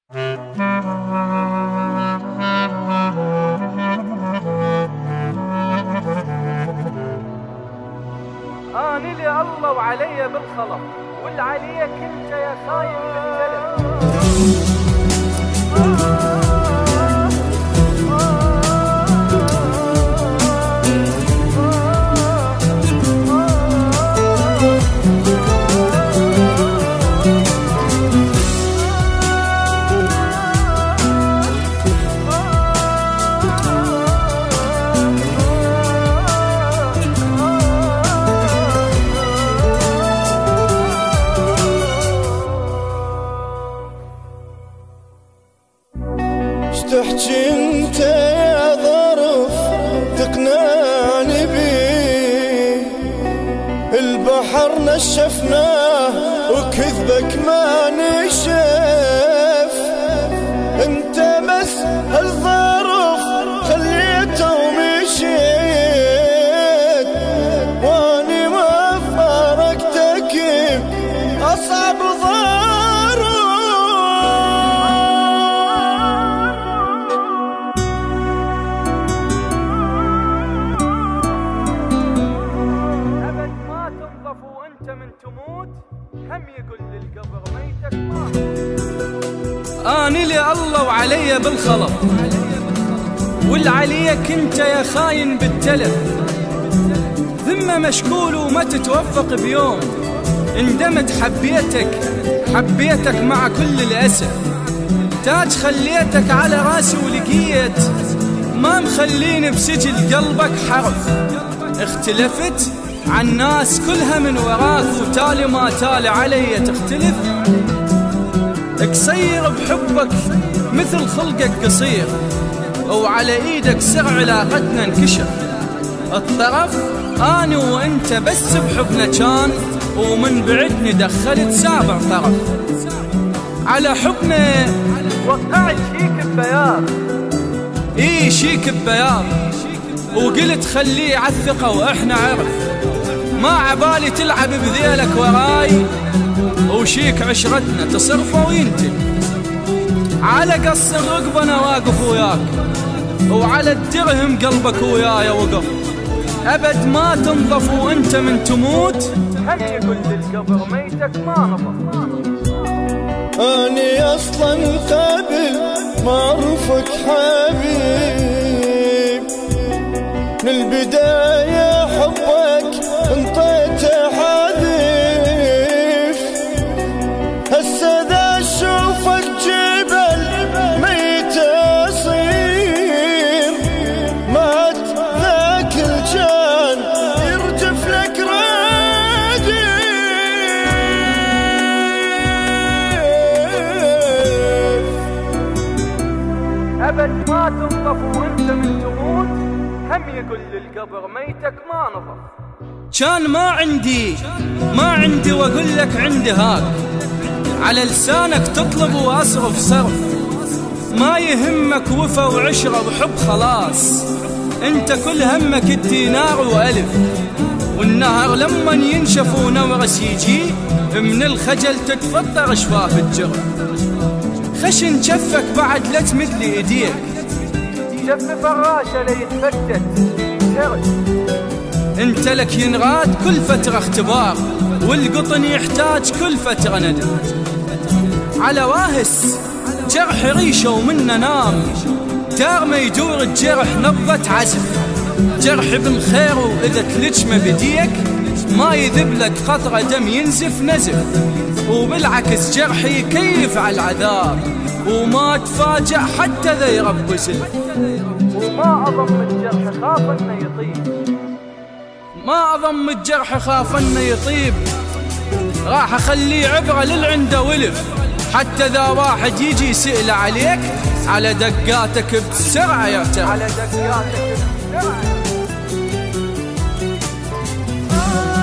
اني لله وعلي بالخلق، واللي عليك انت يا خاين بالتلف. تحكي انت يا ظرف تقنعني بيه، البحر نشفناه وكذبك ما نشف، انت بس هالظرف خليته ومشيت، واني ما فارقتك اصعب ظرف. من تموت هم يقول للقبر ميتك ما. اني لله وعلي بالخلط، واللي عليك انت يا خاين بالتلف، ذمة مشكول وما تتوفق بيوم، اندمت حبيتك مع كل الأسف، تاج خليتك على راسي ولقيت ما مخليني بسجل قلبك حرف، اختلفت عن ناس كلها من وراك وتالي ما تالي علي تختلف، قصير بحبك مثل خلقك قصير، وعلى ايدك سر علاقتنا انكشف، الطرف اني وانت بس بحبنا كان، ومن بعدني دخلت سابع طرف، على حبنا وقعت شيك ببياض، شيك ببياض، وقلت خليه عالثقة واحنا عرف، ما عبالي تلعب بذيلك وراي، وشيك عشرتنا تصرفه وينتهي، على قص الرقبة انا واقف وياك، وعلى الدرهم قلبك وياي وقف، ابد ما تنظف وانت من تموت هم يقول للقبر ميتك ما نظف. اني اصلا قبل ما اعرفك حبيب، من البداية حبك انطيته حذيف، هسه ذا اشوفك جبل ميت اصير، مات ذاك الجان يرجف لك رديف، ابد ما تنظف وانت من تموت هم يقول للقبر ميتك ما نظف. كان ما عندي واقول لك عندي هاك، على لسانك تطلب واصرف صرف، ما يهمك وفا وعشرة وحب خلاص، انت كل همك الدينار والف، والنهر لما ينشف ونورس يجي من الخجل تتفطر شفاف الجرح، خشن شفك بعد لا تمد لي ايديك، شف فراشة ليتفتت شرد، انت لك ينغاد كل فترة اختبار، والقطن يحتاج كل فترة ندم، على واهس جرح ريشة ومنه نام، دار ما يدور الجرح نبضة عزف، جرح بالخير واذا تلجمه بديك ما يذب لك قطرة دم ينزف نزف، وبالعكس جرحي يكيف على العذاب، وما تفاجأ حتى ذا يرب سلف، وما أضم الجرح خاف انه يطيب، ما أضم الجرح خاف انه يطيب، راح اخليه عبرة للعنده ولف، حتى ذا واحد يجي يسأل عليك على دقاتك بسرعة يرتاح، على دقاتك بسرعة.